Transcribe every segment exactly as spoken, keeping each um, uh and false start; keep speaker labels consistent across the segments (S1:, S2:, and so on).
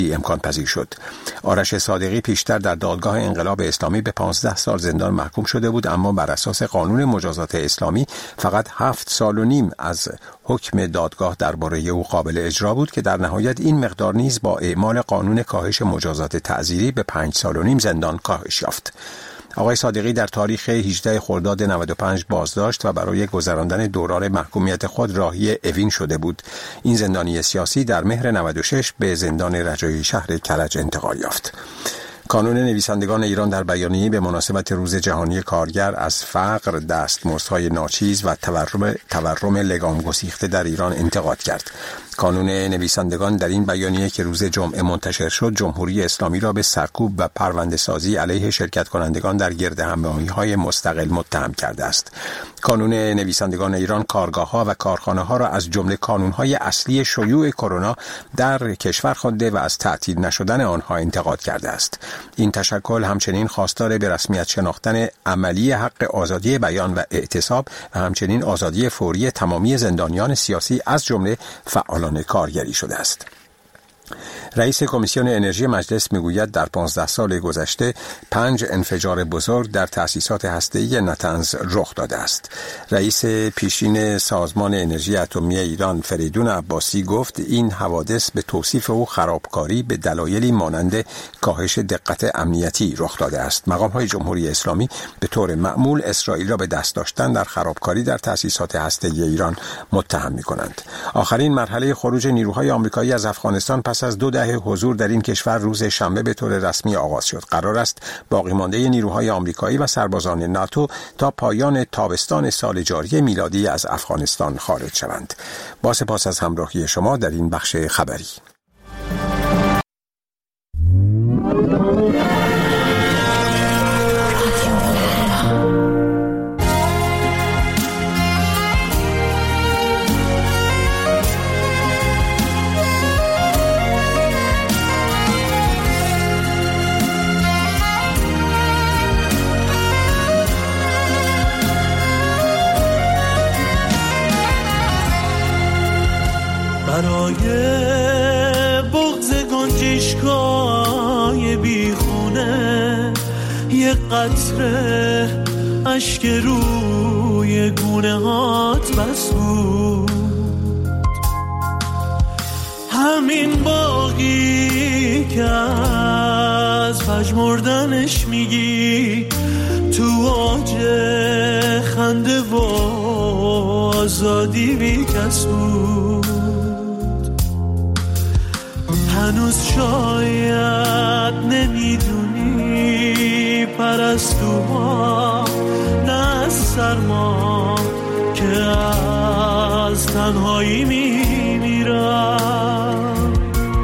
S1: امکان پذیر شد. آرش صادقی پیشتر در دادگاه انقلاب اسلامی به پانزده سال زندان محکوم شده بود، اما بر اساس قانون مجازات اسلامی فقط هفت سال و نیم از حکم دادگاه درباره او قابل اجرا بود که در نهایت این مقدار نیز با اعمال قانون کاهش مجازات تعزیری به پنج سال و نیم زندان کاهش یافت. آقای صادقی در تاریخ هجدهم خرداد نود و پنج بازداشت و برای گذراندن دوران محکومیت خود راهی اوین شده بود. این زندانی سیاسی در مهر نود و شش به زندان رجایی شهر کرج انتقال یافت. کانون نویسندگان ایران در بیانیه‌ای به مناسبت روز جهانی کارگر از فقر، دستمزدهای ناچیز و تورم تورم لگام گسیخته در ایران انتقاد کرد. کانون نویسندگان در این بیانیه که روز جمعه منتشر شد، جمهوری اسلامی را به سرکوب و پرونده سازی علیه شرکت کنندگان در گردهمایی‌های مستقل متهم کرده است. کانون نویسندگان ایران کارگاه‌ها و کارخانه‌ها را از جمله کانون‌های اصلی شیوع کرونا در کشور خوانده و از تعطیل نشدن آنها انتقاد کرده است. این تشکل همچنین خواستار به رسمیت شناختن عملی حق آزادی بیان و اعتصاب و همچنین آزادی فوری تمامی زندانیان سیاسی از جمله فعالان کارگری شده است. رئیس کمیسیون انرژی مجلس میگوید در پانزده سال گذشته پنج انفجار بزرگ در تأسیسات هسته‌ای نطنز رخ داده است. رئیس پیشین سازمان انرژی اتمی ایران فریدون عباسی گفت این حوادث به توصیف او خرابکاری به دلایلی مانند کاهش دقت امنیتی رخ داده است. مقام‌های جمهوری اسلامی به طور معمول اسرائیل را به دست داشتن در خرابکاری در تأسیسات هسته‌ای ایران متهم می‌کنند. آخرین مرحله خروج نیروهای آمریکایی از افغانستان پس از دو دهه حضور در این کشور روز شنبه به طور رسمی آغاز شد. قرار است باقی مانده نیروهای آمریکایی و سربازان ناتو تا پایان تابستان سال جاری میلادی از افغانستان خارج شوند. با سپاس از همراهی شما در این بخش خبری.
S2: برای بغض گنجشکای بیخونه یه قطره اشک روی گونه هات بس بود، همین باقی که از پژمردنش میگی تو اوج خنده و آزادی بی کس بود. هنوز شاید نمیدونی پرستوها نه از سرما که از تنهایی میمیرم،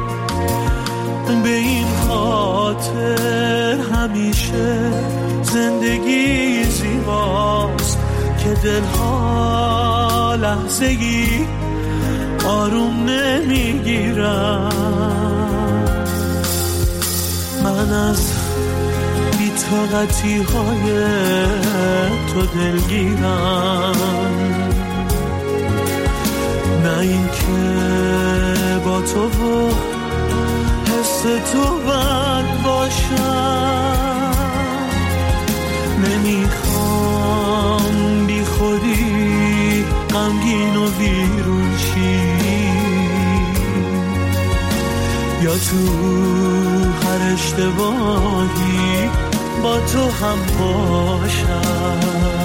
S2: به این خاطر همیشه زندگی زیباست که دلها لحظه‌ای آروم نمیگیرم. من از بی‌طاقتی های تو دلگیرم، نه این که با تو و حس تو بد باشم، نمیخوام بی خودی غمگین و ویرون شی یا تو هر اشتباهی با تو هم باشم.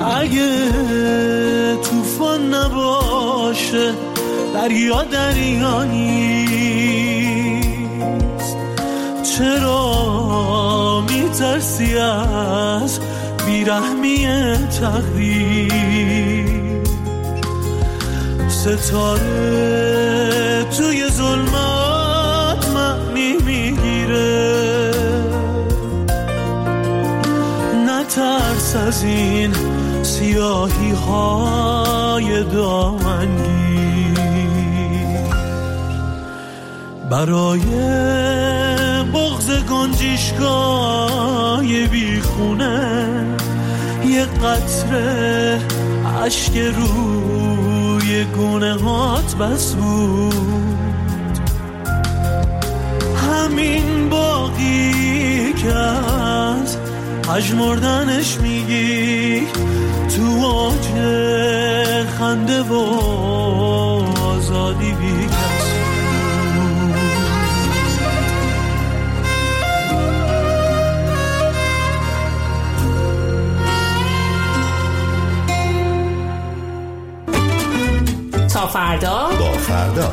S2: اگه طوفان نباشه دریا دریا نیست، چرا میترسی از بیرحمی تقدیر؟ ستاره توی ظلمات معنی میگیره، نترس از این سیاهی های دامنگیر. برای بغض گنجشگاه بیخونه یه قطره اشک روی گونه هات بس بود، همین باقی که از پژمردنش میگی تو اوج خنده و آزادی بی کس
S3: تا فردا
S4: با فردا.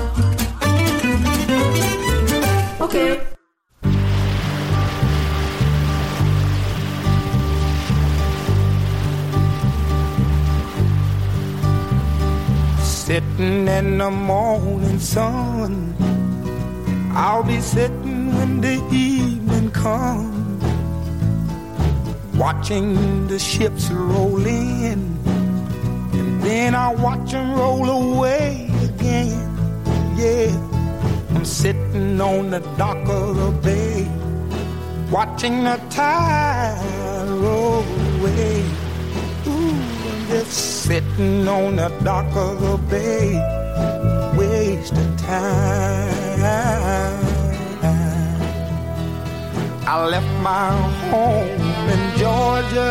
S3: اوکی.
S5: Sitting in the morning sun, I'll be sitting when the evening comes, watching the ships roll in, and then I watch them roll away again. Yeah, I'm sitting on the dock of the bay, watching the tide roll away. Ooh, just sitting on the dock of the bay, wasting time. I left my home in Georgia,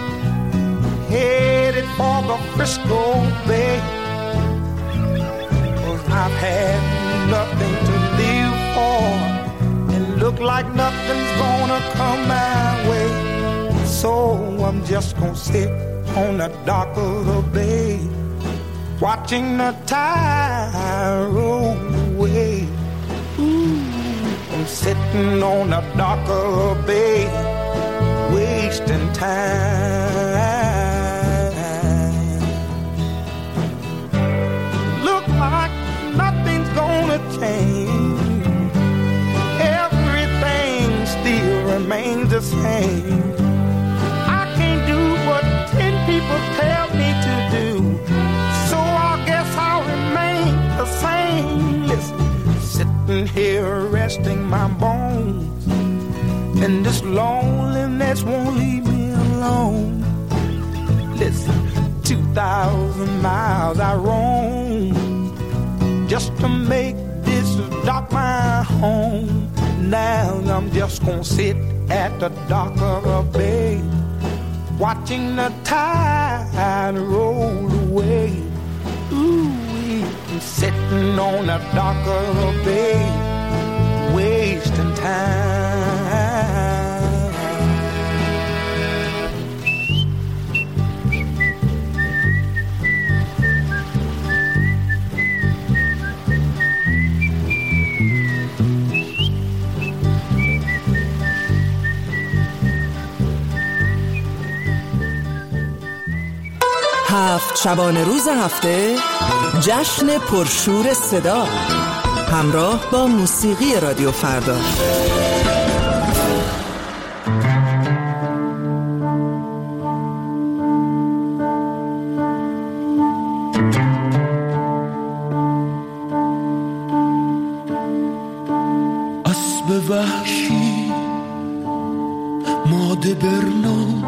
S5: headed for the Frisco Bay, 'cause I've had nothing to live for, and look like nothing's gonna come my way. So I'm just gonna sit on the dock of the bay, watching the tide roll away. Ooh, I'm sitting on the dock of the bay, wasting time. Look like nothing's gonna change, everything still remains the same. People tell me to do, so I guess I'll remain the same. Listen, sitting here resting my bones, and this loneliness won't leave me alone. Listen, two thousand miles I roam just to make this dock my home. Now I'm just gonna sit at the dock of a bay, watching the tide roll away. Ooh, I'm sitting on the dock of the bay, wasting time.
S6: هفت شبانه روز هفته جشن پرشور صدا همراه با موسیقی رادیو فردا.
S2: اسب وحشی ماده برنو،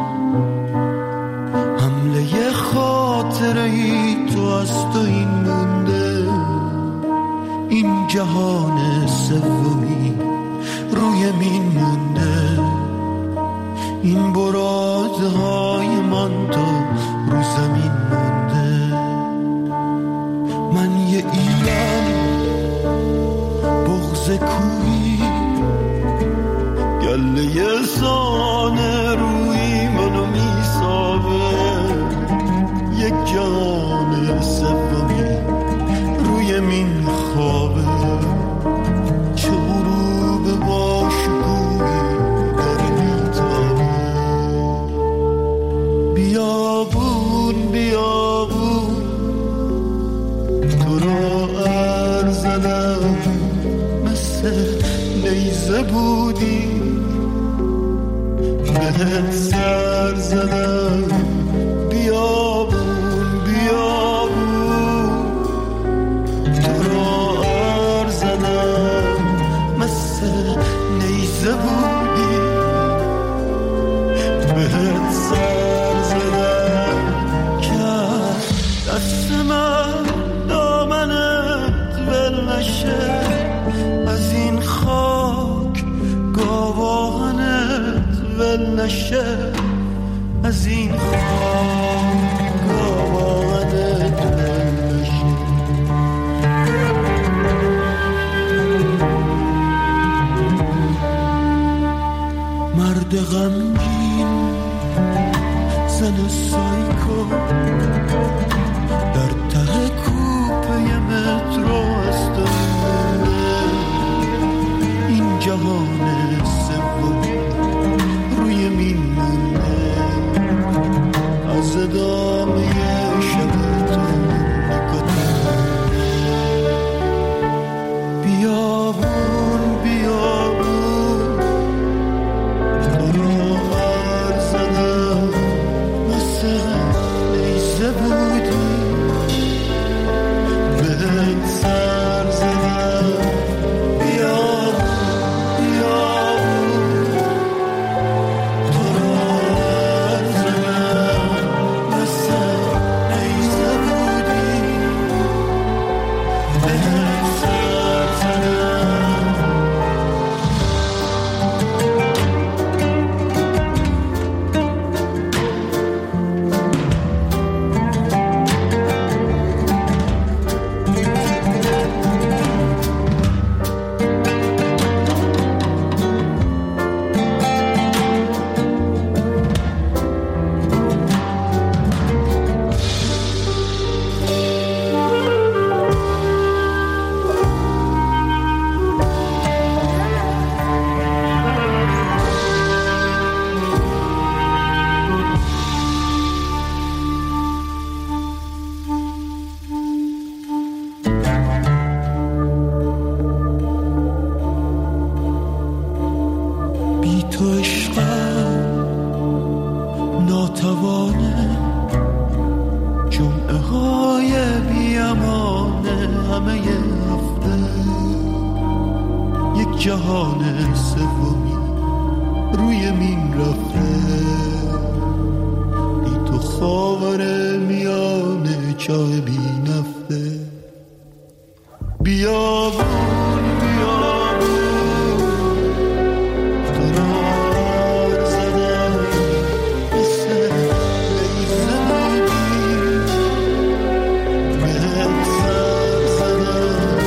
S2: حمله خاطره ای تو از تو این مونده، این جهان سومی روی مین مونده، این برادهای من تو رو زمین مونده. من یه ایرانی بغض کوی، گله سانه روی منو میسابه، بیابون بیابون تو رو ارزدم مثل نیزه بودی بهت سر زدم بیابون بیابون تو رو ارزدم مثل نیزه بودی بهت سر زدم کرد دست من دامنت ول نشه از این خاک گاوانت ول نشه از این خاک گاوانت ول نشه مرد غمگین زن سایکو در ته کوپه مترو است این جهان سومی روی میمونه از ادامه شب تو نگاه بیابون بیابون تو رو ارزدم مثل نیزه بودی بهت سر زدم جهان سومی روی مین رفته بی تو خاور میانه چای بی نفته بیابون بیابون تو را زدم مثل نیزه بودی بهت سر زدم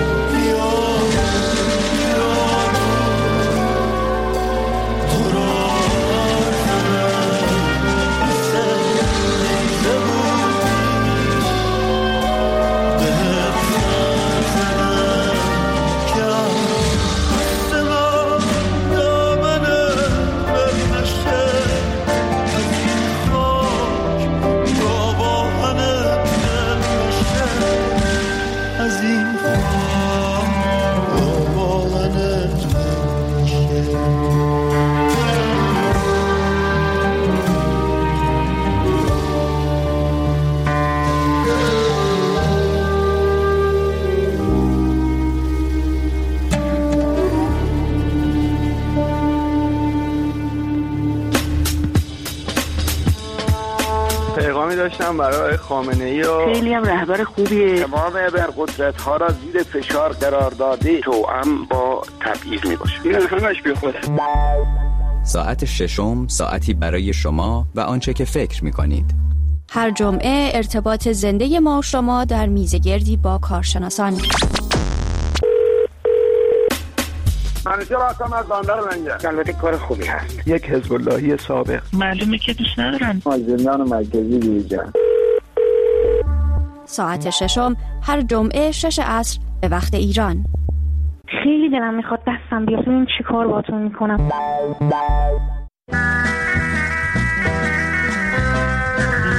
S4: داشتم برای خامنه‌ای و
S7: خیلی هم رهبر خوبیه.
S4: تمام ابرقدرت‌ها را زیر فشار قرار داده توأم با تبعیض میباشه. این همش بی خوده.
S8: ساعت ششم ساعتی برای شما و آنچه که فکر می‌کنید.
S9: هر جمعه ارتباط زنده ما و شما در میزگردی با کارشناسان.
S4: منیجر هستم از بندر منجر. البته کار خوبی هست. یک حزب اللهی سابق.
S7: معلومه که دوست ندارن.
S4: از زندان مرکزی بیرون.
S9: ساعت ششم هر جمعه شش عصر به وقت ایران.
S7: خیلی دلم میخواد دستم بیاد ببینم چی کار باهاتون میکنم.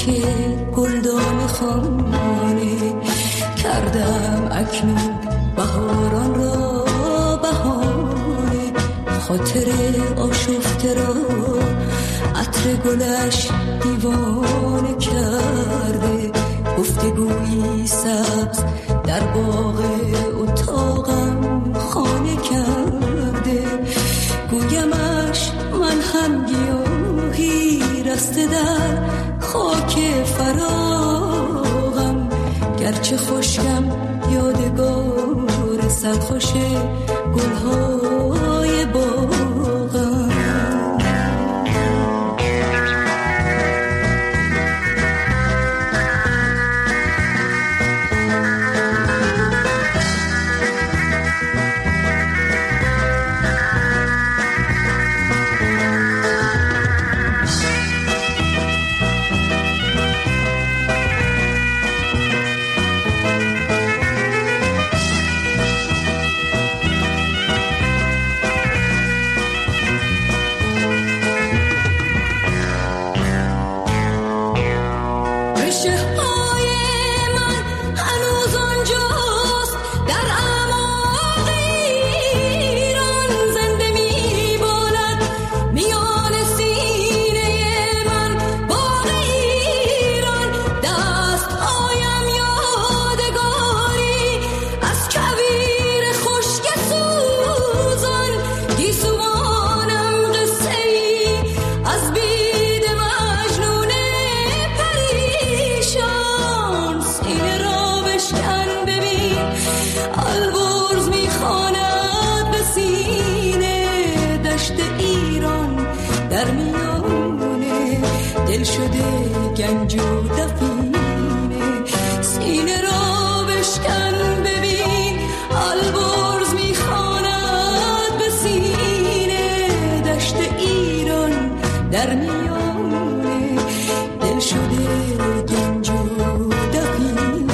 S10: خاک گلدان خانه کردم اکنون بهاران را بهانه، خاطر آشفته را عطر گلش دیوانه کرده، گفتگویی سبز در باغ اتاقم خانه کرده، گویمش من هم گیاهی رسته در خاک فراغم، گرچه خشکم یادگار سرخوش گلهای باغم. دل شده گنج و دفینه، سینه را بشکن ببین البرز میخواند به سینه، دشت ایران در میانه دل شده گنج و دفینه.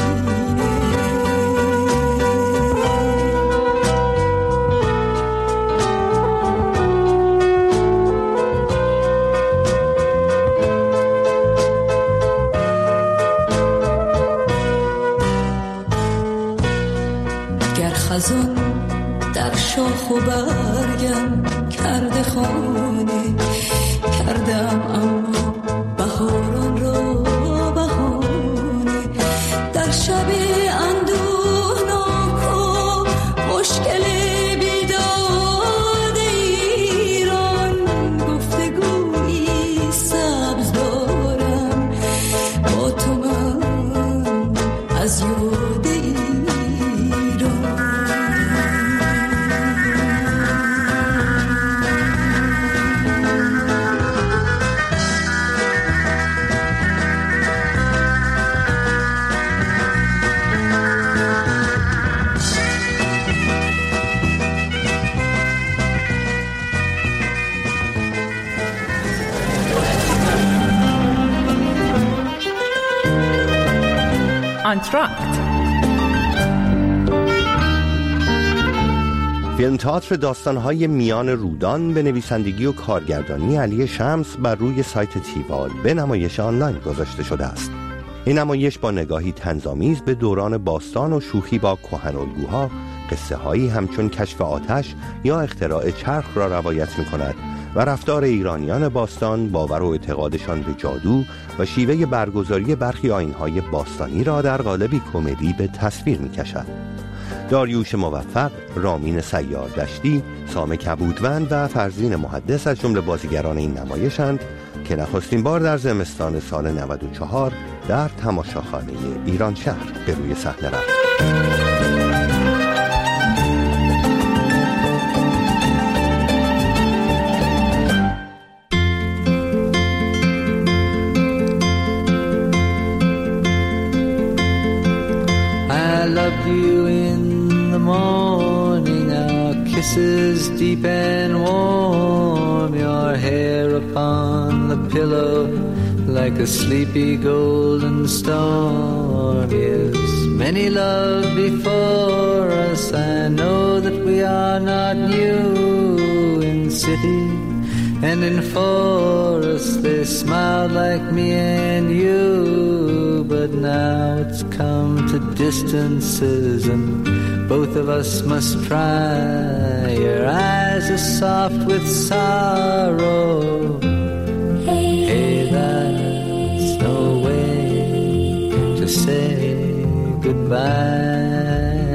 S10: خزان در شاخ و برگم کرده خانه کردم، اما بهاران را بهانه، در شب اندوهناک و مشکل بیداد ایران، گفتگویی سبز دارم با تو من از یاد
S11: انتراکت. فیلم تئاتر داستان‌های میان رودان به نویسندگی و کارگردانی علی شمس بر روی سایت تیوال به نمایش آنلاین گذاشته شده است. این نمایش با نگاهی طنزآمیز به دوران باستان و شوخی با کهن‌الگوها، قصه‌هایی همچون کشف آتش یا اختراع چرخ را روایت می‌کند و رفتار ایرانیان باستان، باور و اعتقادشان به جادو و شیوه برگزاری برخی آیین‌های باستانی را در قالبی کمدی به تصویر می‌کشد. داریوش موفق، رامین سیاردشتی، سام کبودوند و فرزین محدث از جمله بازیگران این نمایشند که نخستین بار در زمستان سال نود و چهار در تماشاخانه ایران شهر به روی صحنه رفت.
S12: Kisses deep and warm, your hair upon the pillow like a sleepy golden storm. Yes, many love before us, I know that we are not new in city And in forests they smiled like me and you. But now it's come to distances and both of us must try. Your eyes are soft with sorrow. Hey, hey, that's no way to say goodbye.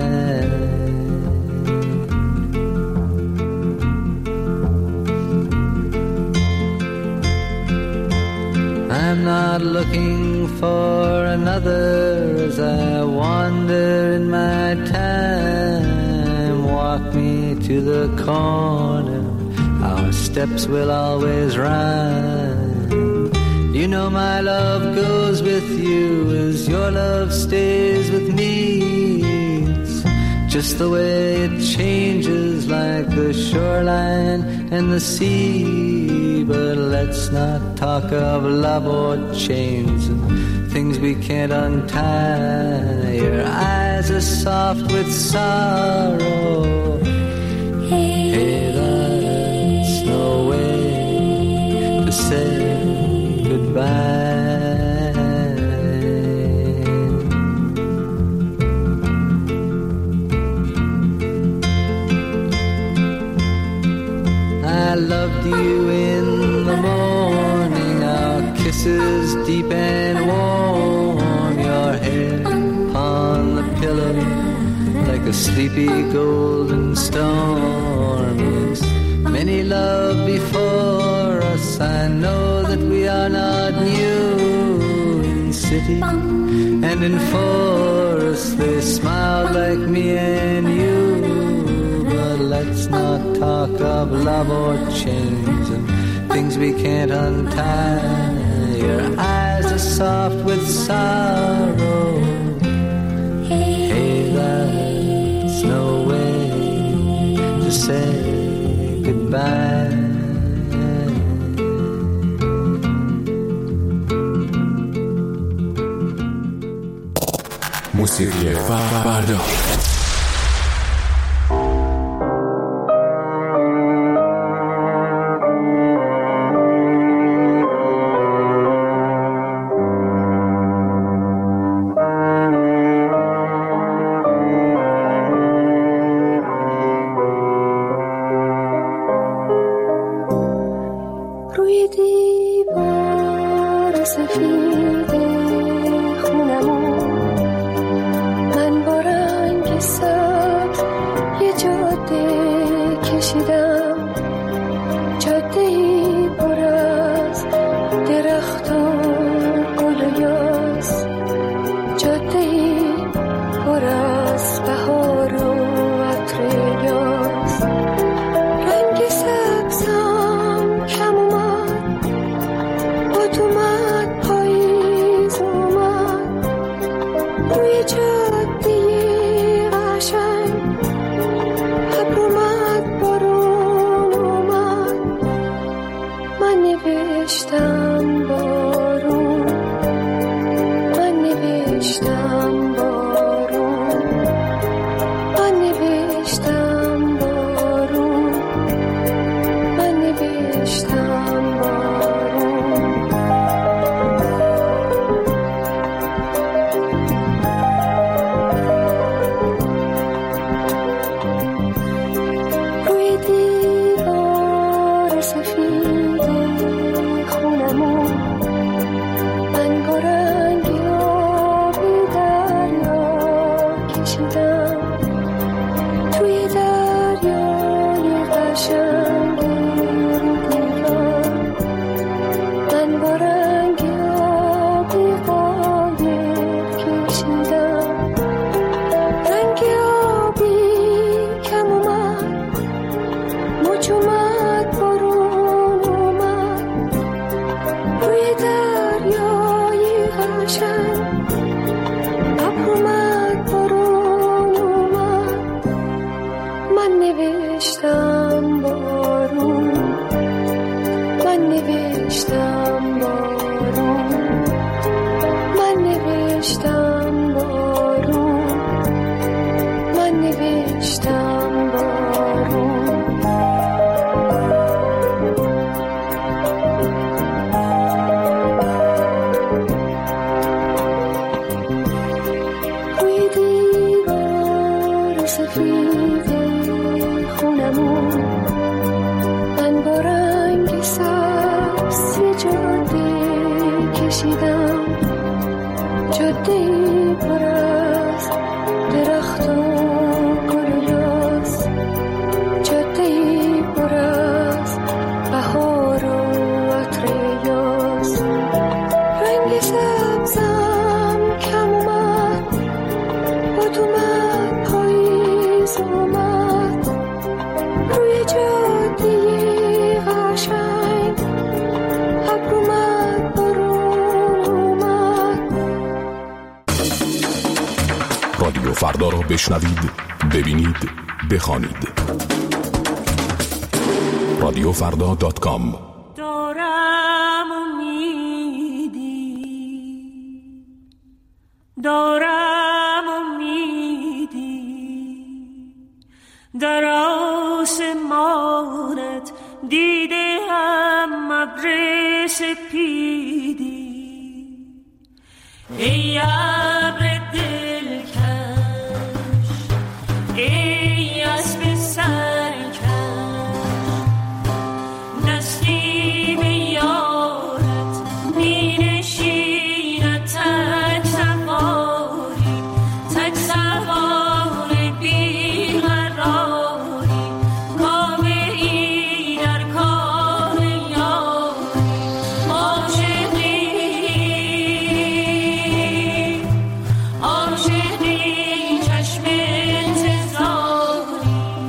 S12: I'm not looking for another as I wander in my time. Walk me to the corner, our steps will always rhyme. You know my love goes with you as your love stays with me. It's just the way it changes like the shoreline and the sea. But let's not talk of love or chains and things we can't untie. Your eyes are soft with sorrow. Hey, that's no way to say goodbye. I loved you in the morning, our kisses deep and warm, your head upon the pillow like a sleepy golden storm. Yes, many love before us, I know that we are not new. In city and in forest they smiled like me and you. But let's not talk of love or chains and things we can't untie. Your eyes are soft with sorrow. Hey, that's no way to say goodbye.
S13: موسیقی فردا. کشیدم جاده‌ای پر از درخت و گل یاس، جاده‌ای پر از بهار و عطر یاس. رنگ سبزم کم اومد، باد اومد پاییز اومد، روی جاده قشنگ ابر اومد بارون اومد.
S14: رادیو فردا را بشنوید، ببینید، بخوانید. رادیو فردا دات کام.
S10: دارم امیدی، دارم امیدی، در آسمانت دیده هم ابر سپیدی. ای ابر دلکش، ای اسب سرکش، نسیم یارت می نشیند تک سواری، تک سواری بیقراری، کاوه‌ای در کار یاری، عاشقی عاشقی چشم انتظاری.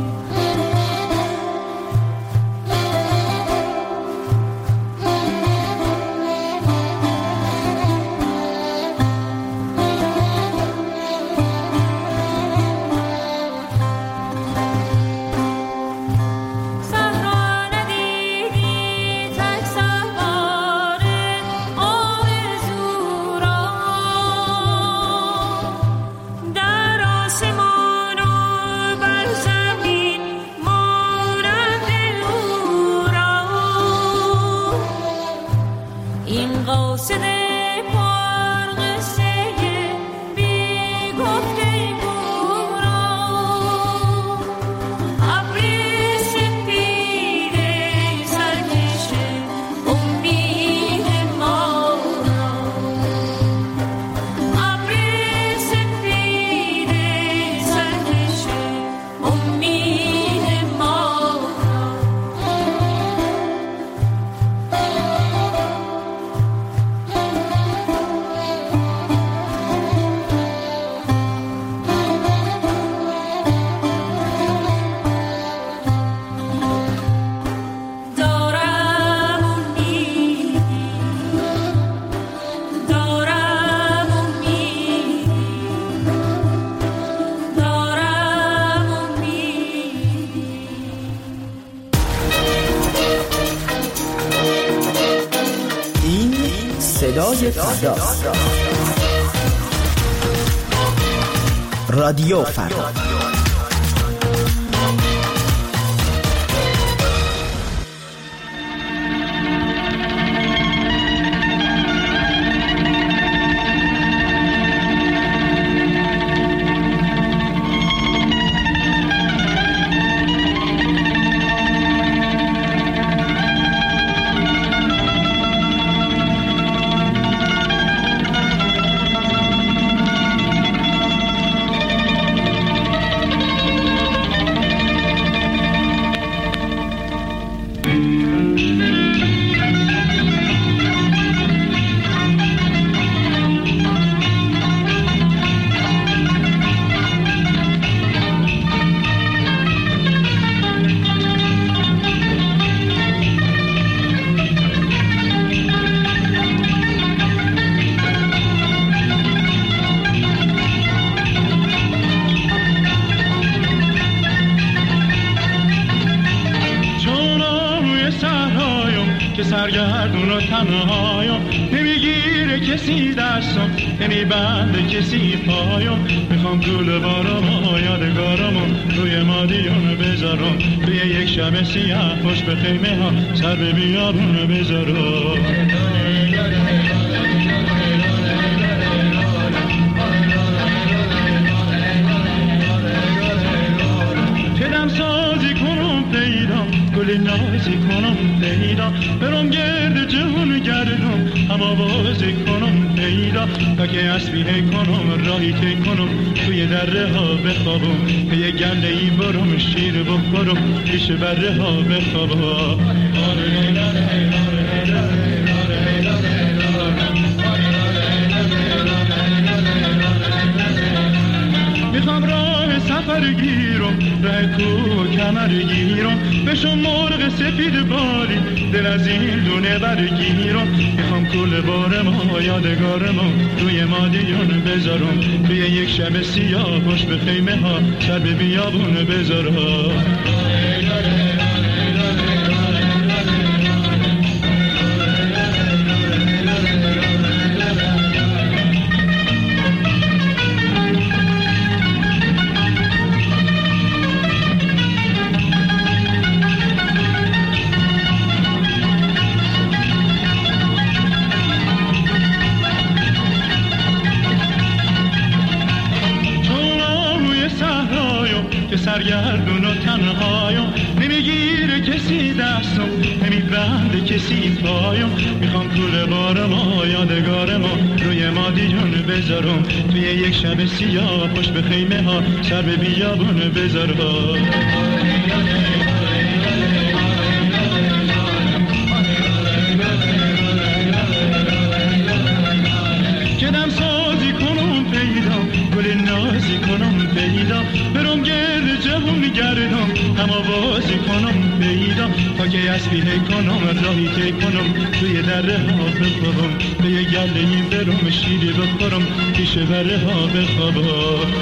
S10: صحرا ندیدی تک سوار آرزو را، در آسمان و بر زمین مانند او را. این قاصد پرقصه بی گفته گورا، ابر سپید سرکش امید ما را، ابر سپید سرکش امید ما را. دارم امیدی، دارم امیدی، دارم امیدی.
S6: این صدای فرداست. رادیو فردا.
S15: سرگردون و تنهایم، نمیگیره کسی دستم، نمیبنده کسی پایم. میخوام گل بارامو یادگارامو روی مادیون بذارم، توی یک شب سیاه پشت به خیمه ها سر به بیابون بذارم. چدم سازی کنم پیدا، گل نازی کنم پیدا، برم گرد جهون گردم، آوازی کنم پیدا تا که اسبیه کنم راهی تی کنم توی دره ها بخوابم به یه گله ای برم شیر بخورم پیش بره ها بخوابم. میخوام راه سفر گیرم ره کو کمر گیرم بشم مرغ سفید بالی دل از این دونه برگیرم. میخوام کل بارم و یادگارم روی مادیون بذارم توی یک شب سیاه پشت به خیمه ها سر به بیابون بذارم. سرگردون و تنهایم نمیگیره کسی دستم نمیبنده کسی پایم. میخوام کل بارم و یادگارم روی مادیون بذارم توی یک شب سیاه پشت به خیمه ها سر به بیابون بذارم. کدم سازی کنم پیدا گل نازی کنم پیدا برم گرد جهون گردم هم آوازی کنم پیدا تا که اسبیه کنم راهی تی کنم توی دره ها بخوابم به یه گله این برم شیری بخورم پیش بره ها بخوابم.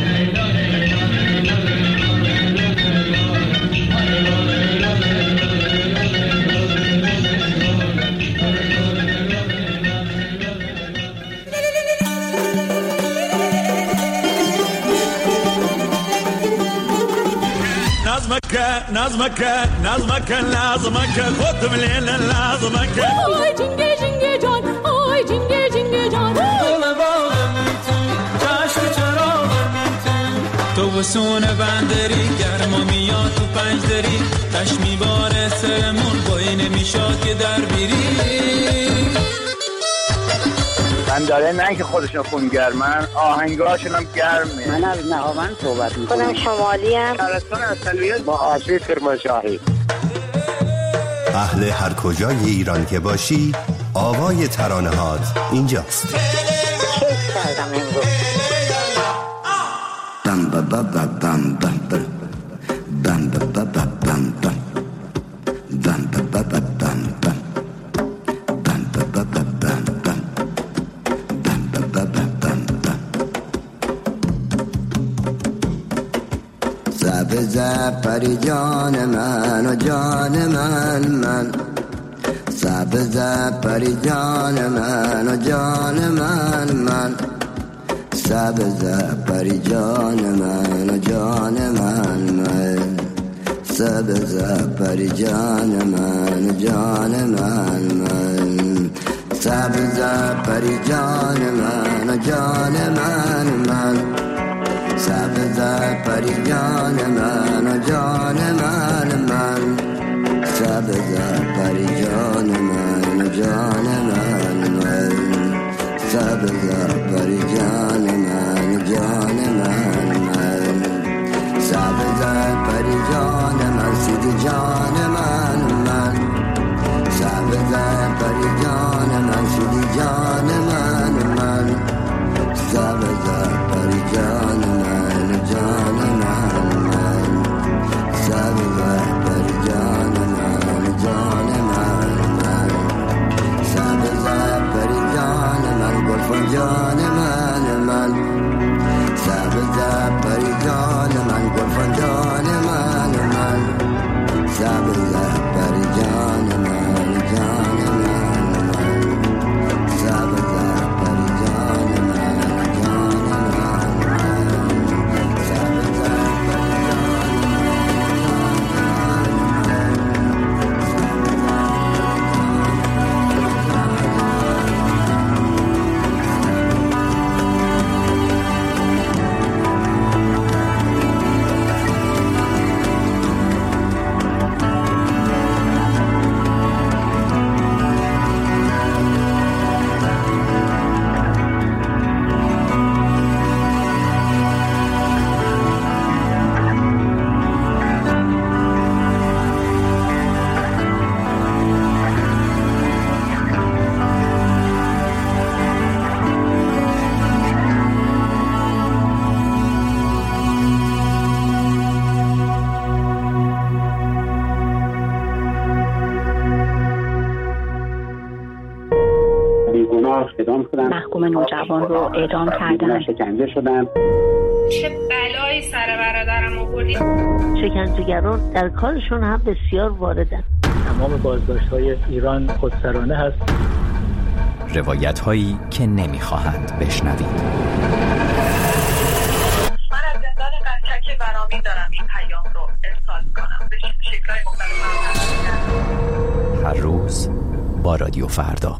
S16: نظمك نظمك لازمك خد مليل لازمك
S10: آی جنگه جنگه جان آی جنگه جنگه جان گل باغم تو چشم چراغم تو تو وسون بندری گرما میاد تو پنج دری تش میباره سرمون بایی نمیشاد که در بیری
S4: من داره نه که خودشون خونگرمن آهنگاشون هم گرمه.
S17: من از نهاوند صحبت میکنم.
S7: خودم شمالی ام.
S4: شهرستان اصلیت با آسیب کرمانشاهی.
S11: اهل هر کجای ایران که باشی آوای ترانه هات اینجاست.
S7: کیف کردم امروز.
S18: بم بم بم بم بم بم بم بم بم بم بم بم بم بم بم بم سبز پری جان من و جان من من سبز پری جان من و جان من من سبز پری جان من و جان من من سبز پری جان من و جان من من سبز پری جان من و جان من من سبز پری جان من و جان من من سبز پری جان من و جان من من سبز پری جان من و جان من من سبز پری جان من سیدی جان من من سبز پری جان من سیدی جان من من سبز پری جان من جان من من سبز پری جان من جان من من سبز پری جان من گلفن جان من من سبز پری جان من گلفن جان من من سبز پری جان من جان من
S17: اعدام شدن،
S7: محکوم نوجوان رو اعدام کردن،
S17: شکنجه شدن.
S19: چه بلایی سر برادرم آوردی؟
S20: شکنجهگران در کارشون هم بسیار واردن.
S21: تمام بازداشت‌های ایران خودسرانه هست.
S8: روایت هایی که نمیخواهند بشنوید.
S19: من از زندان قطک برامین دارم این پیام رو ارسال کنم به شکل‌های مختلف.
S8: هر روز با رادیو فردا.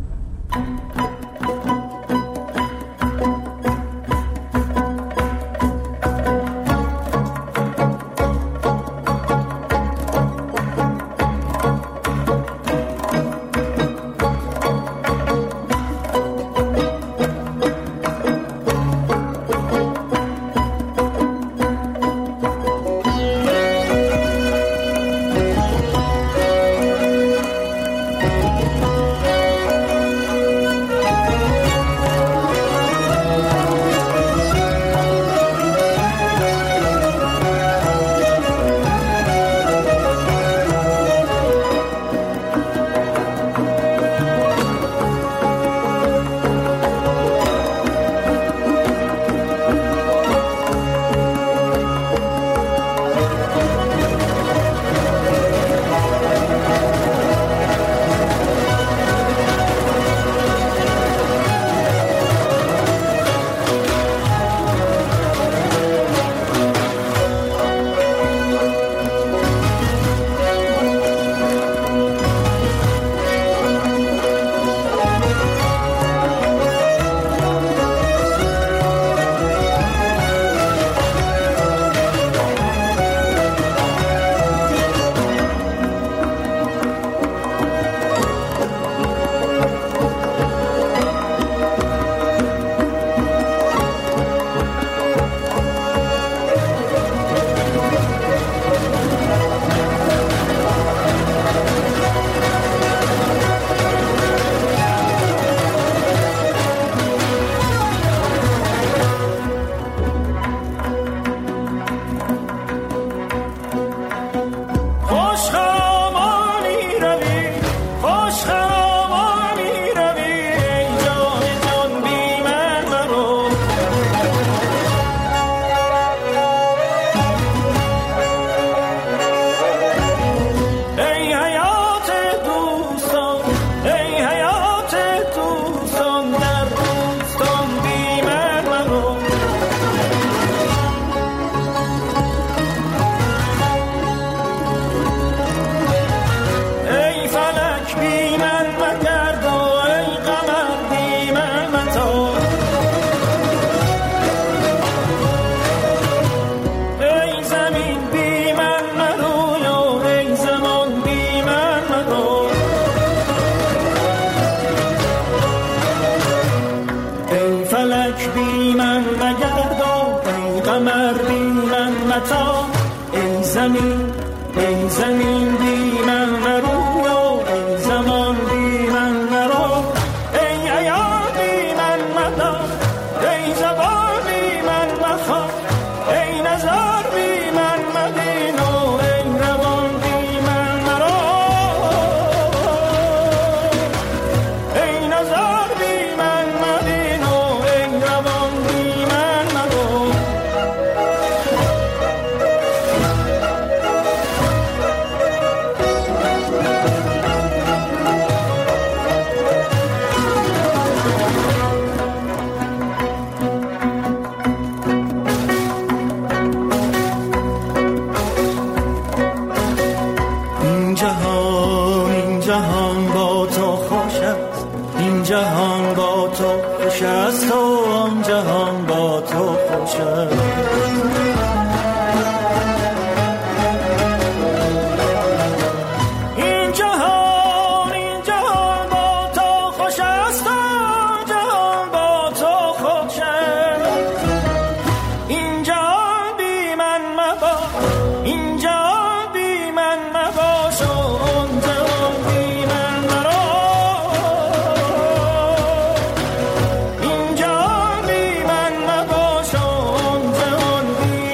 S5: اینجا بی من مباش و اون جهان بی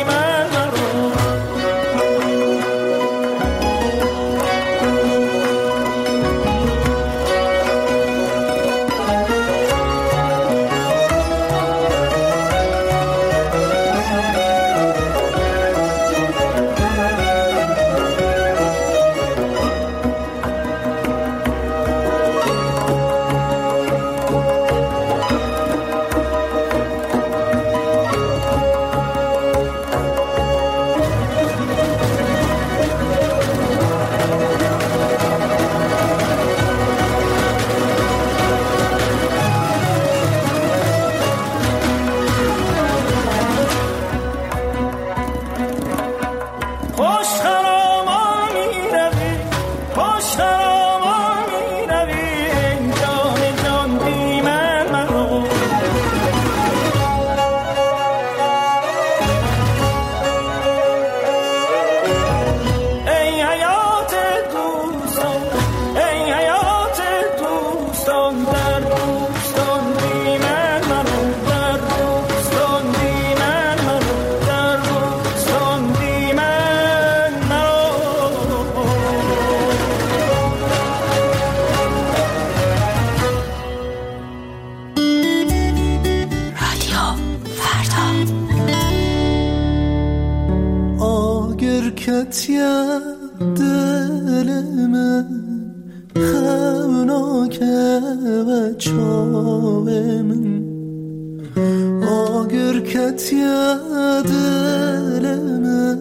S2: کتیه دل من خوناکه و چاوه من آگر کتیه دل من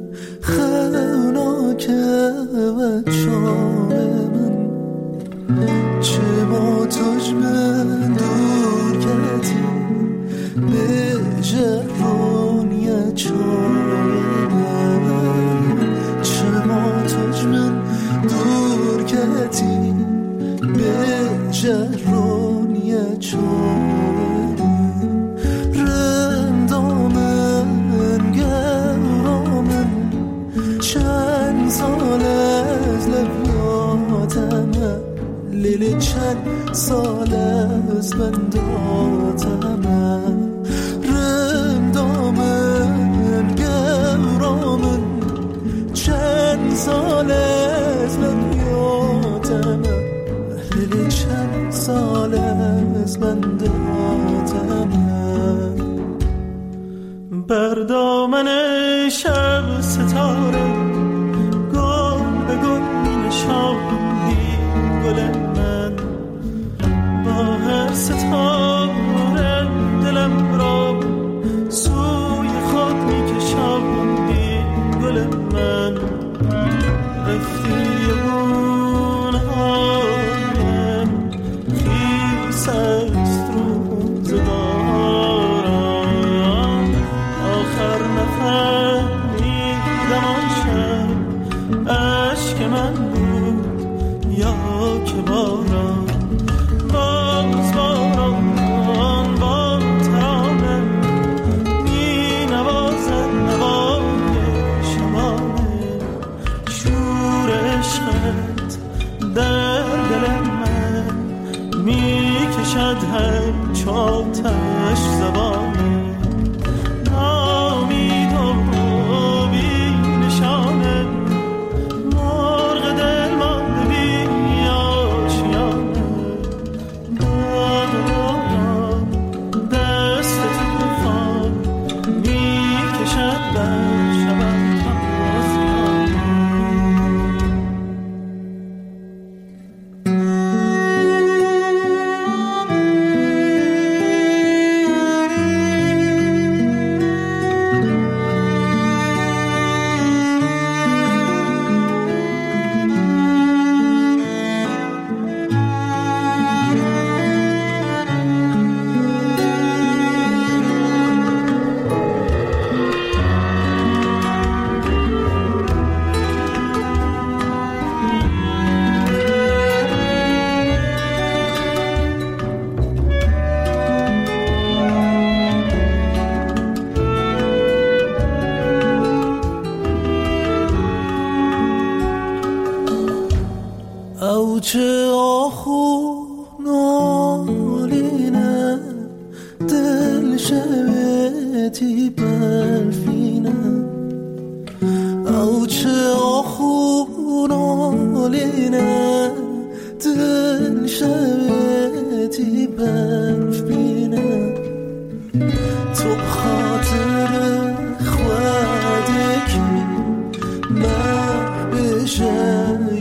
S2: خوناکه و چاوه من چه ما تجمن دور کتی به جرونی چاوه من چه ما تجمن دور کتی به جرونی چاوه رندامن گرامن چند سال از لبیاتمه لیلی چند سال از بنداتمه رندامن گرامن چند سال از لبیاتمه لیلی چند سال از بنداتمه بر دامن شب ستاره گل به گل می نشاندی گل من با هر ستاره دلم را سوی خود می کشاندی گل من رفتی اون هایم خیس است روزگارم آخر نفهمیدم آن شب عشق من بود یا که باران باز باران با ترانه می نوازد نوای شبانه شور عشقت در دل من می کشد هر چاتش زبانه نامید و بی نشانه مرغ دل مانده بی آشیانه باران دست طوفان می کشد بر شبم تازیانه او چه آخونالینه دل شبتی برفینه او چه آخونالینه دل شبتی برفینه تو خاطر خودکی من بشه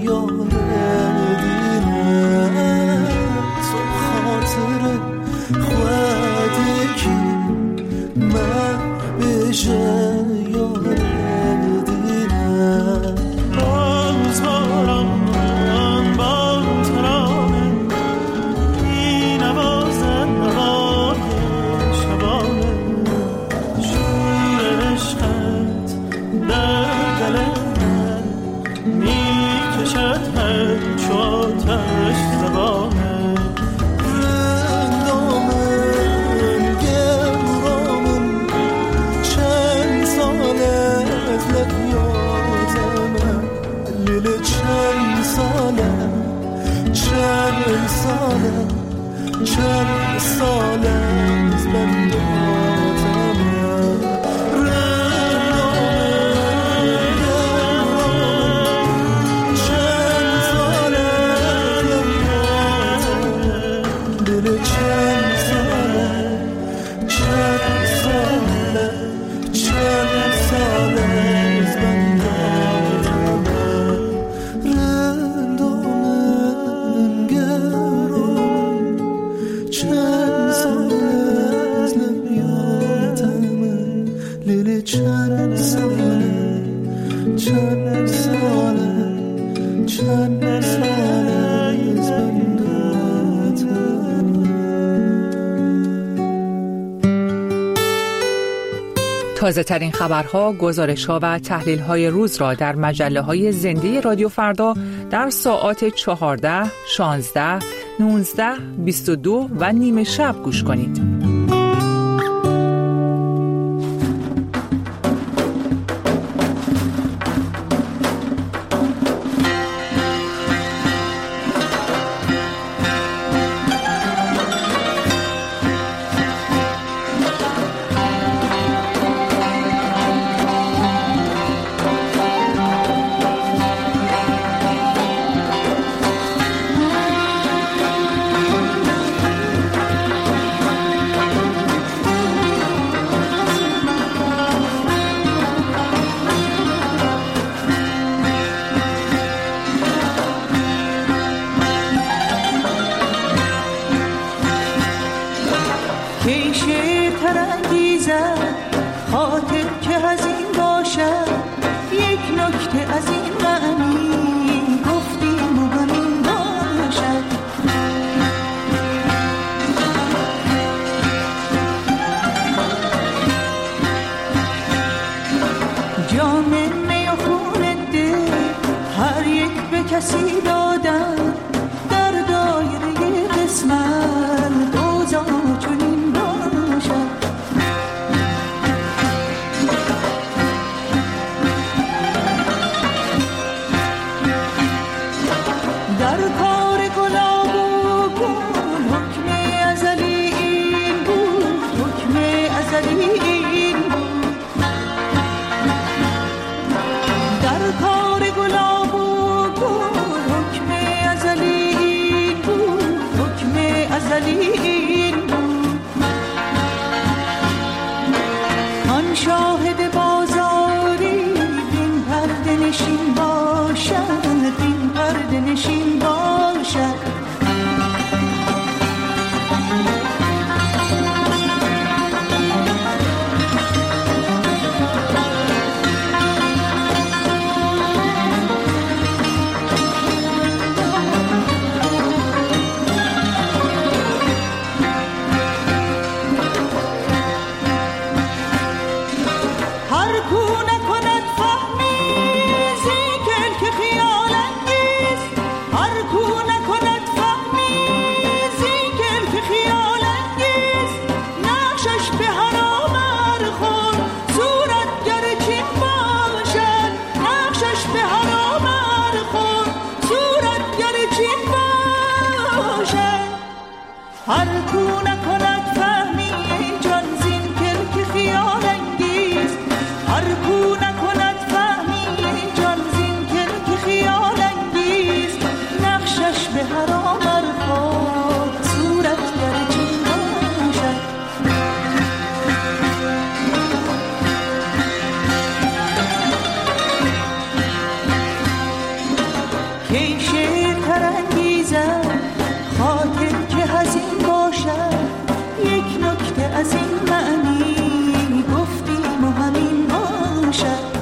S2: چند سال از من دادم چند سال دل چند سال چند سال چند سال از من دادم
S1: تازه ترین خبرها، گزارش ها و تحلیل های روز را در مجله های زنده رادیو فردا در ساعات چهارده، شانزده، نوزده، بیست و دو و نیمه شب گوش کنید.
S10: کسی دادن در دایره قسمت دوزا چنین باشد. در کار گلاب و گل حکم ازلی این بود، حکم ازلی این بود. در کار گلاب این بود. آن شاهد بازاری بین پرده نشین باشد، بین پرده نشین باشد. هر کو نکند فهمی جان زین کلک خیال انگیز، هر کو نکند فهمی جان زین کلک خیال انگیز. نقشش به حرام ارخاد صورت گر چین باشد. کی شعر ترانگیزد خاطر که حزین باشد، یک نکته از این معنی گفتیم و همین باشد.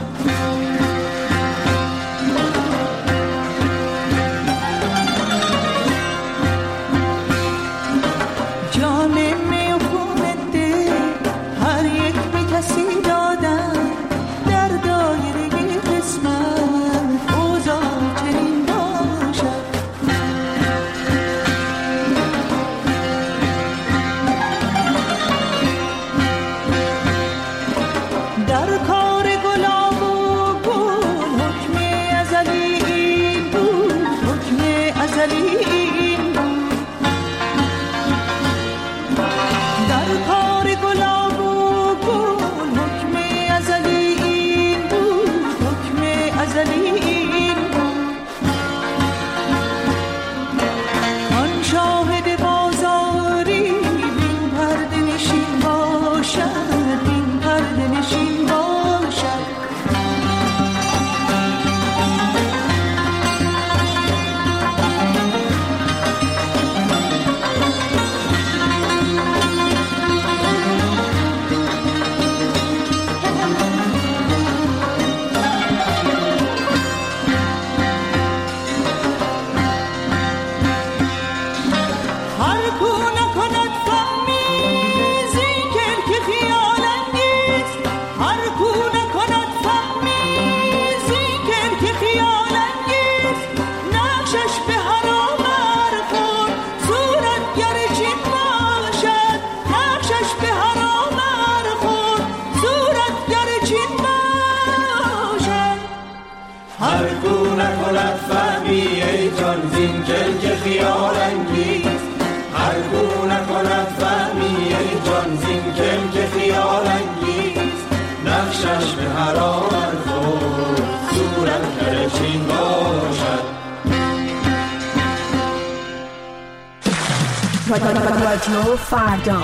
S10: جام می و خون دل هر یک به کسی دادن در دایره قسمت اوضاع چنین باشد. فهمی ای جان زین گل که خیال انگیز، هر گو نکند فهمی ای جان زین گل که خیال انگیز، نقشش به هر آن خود صورت کرچین باشد.
S3: رادیو فردا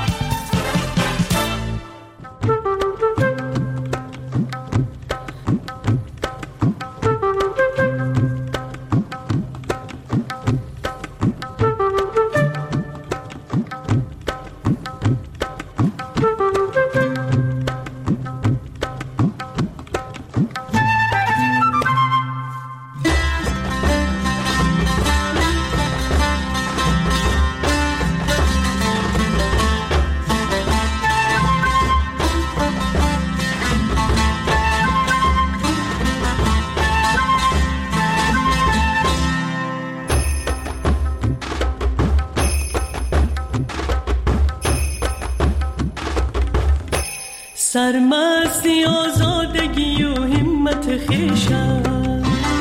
S22: سرمستی آزادگی و همت خویشم،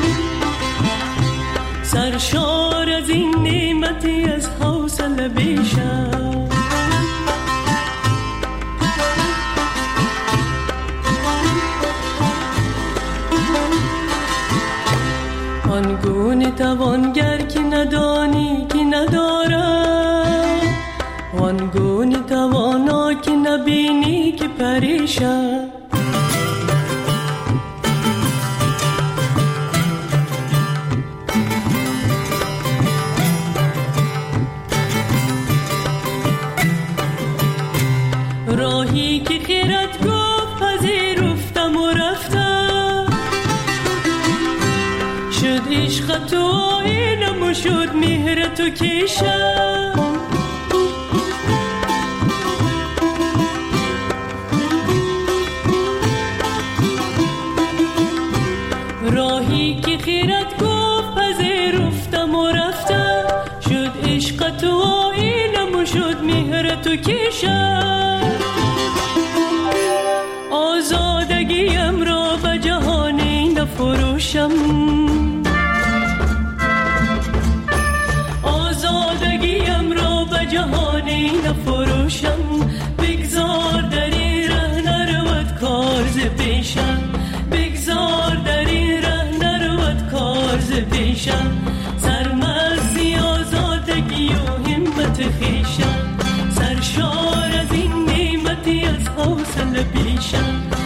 S22: سرشار از این نعمتی از حوصله بیشم. آنگونه توانگر که ندانی که ندارد، آنگونه توانا که نبینی که پریشان. راهی که خیرت گفت پذیرفتم و رفتم، شد عشق تو آینم و شد مهر تو کشم. راهی که خیرت گفت پذیرفتم و رفتم، شد عشق تو آینم و شد مهر تو کشم. آزادگیم را به جهانی نفروشم، آزادگیم را به جهانی نفروشم. بگذار در این ره نرود کار ز پیشم، بگذار در این ره نرود کار ز پیشم. سرمستی آزادگی و همت خویشم، سرشار از این نعمتی از حوصله بیشم.